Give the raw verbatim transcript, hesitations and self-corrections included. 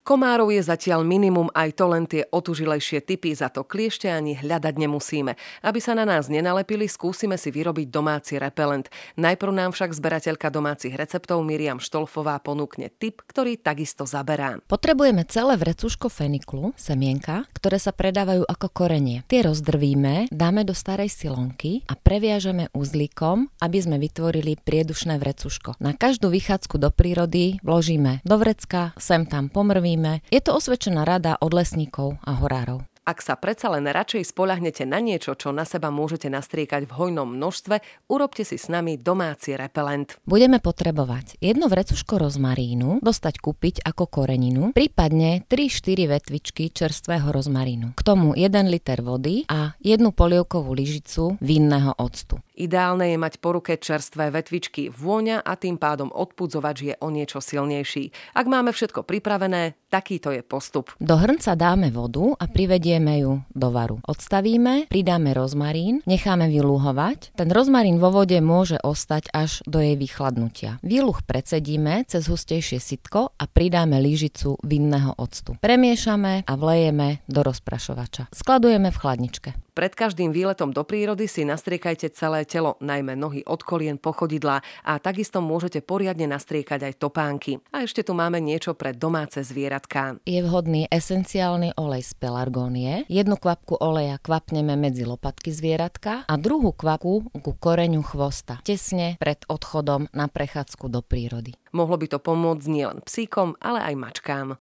Komárov je zatiaľ minimum, aj to len tie otužilejšie typy, za to kliešte ani hľadať nemusíme. Aby sa na nás nenalepili, skúsime si vyrobiť domáci repelent. Najprv nám však zberateľka domácich receptov Miriam Štolfová ponúkne tip, ktorý takisto zaberá. Potrebujeme celé vrecuško feniklu, semienka, ktoré sa predávajú ako korenie. Tie rozdrvíme, dáme do starej silonky a previažeme uzlíkom, aby sme vytvorili priedušné vrecuško. Na každú vychádzku do prírody vložíme do vrecka, sem tam pomrvíme. Je to osvedčená rada od lesníkov a horárov. Ak sa predsa len radšej spoľahnete na niečo, čo na seba môžete nastriekať v hojnom množstve, urobte si s nami domáci repelent. Budeme potrebovať jedno vrecuško rozmarínu, dostať kúpiť ako koreninu, prípadne tri štyri vetvičky čerstvého rozmarínu. K tomu jeden liter vody a jednu polievkovú lyžicu vinného octu. Ideálne je mať po ruke čerstvé vetvičky, vôňa a tým pádom odpudzovač je o niečo silnejší. Ak máme všetko pripravené, takýto je postup. Do hrnca dáme vodu a privedieme ju do varu. Odstavíme, pridáme rozmarín, necháme vylúhovať. Ten rozmarín vo vode môže ostať až do jej vychladnutia. Výluh precedíme cez hustejšie sitko a pridáme lyžicu vinného octu. Premiešame a vlejeme do rozprašovača. Skladujeme v chladničke. Pred každým výletom do prírody si nastriekajte celé telo, najmä nohy od kolien po chodidlá a takisto môžete poriadne nastriekať aj topánky. A ešte tu máme niečo pre domáce zvieratká. Je vhodný esenciálny olej z pelargónie. Jednu kvapku oleja kvapneme medzi lopatky zvieratka a druhú kvapku ku koreňu chvosta, tesne pred odchodom na prechádzku do prírody. Mohlo by to pomôcť nielen psíkom, ale aj mačkám.